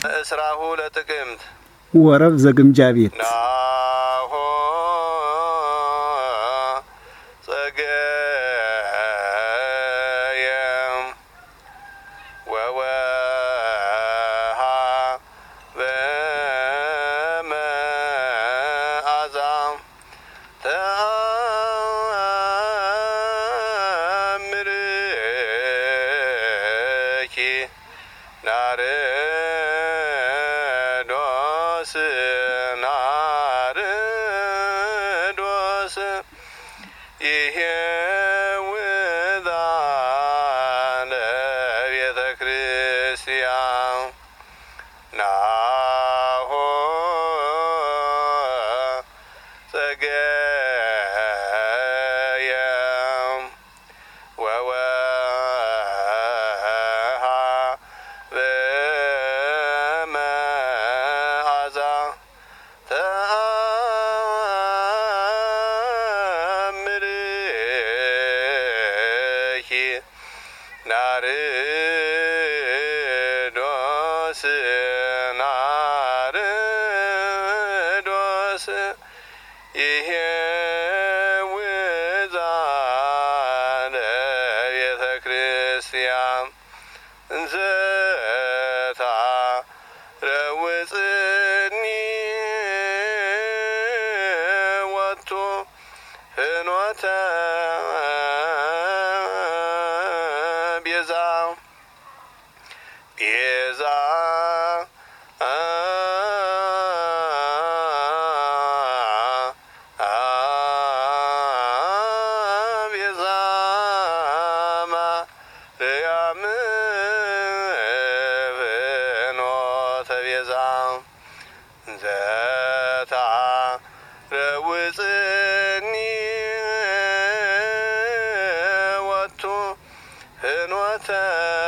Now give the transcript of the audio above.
እስራሁ ለጥቅምት ወረብ ዘግምጃ ቤት ናሆ ጸገየም ወወሃ በመዓዛ ተአምርኪ ናርዶስ ናርዶስ ይሄውዛ ለቤተ ክርስቲያን ናሆ ጸገየም ወወሃ በመዓዛ ተአምርኪ ናርዶስ ናርዶስ ይሄውዛ ለቤተ ክርስቲያን እንዘታ ረውፅኒ ወጥቶ ፍኖተ ቤዛ ቤዛ ቤዛ ማርያም ፍኖተ ቤዛ ዘታ ረውፅኒ ወጥቶ ፍኖተ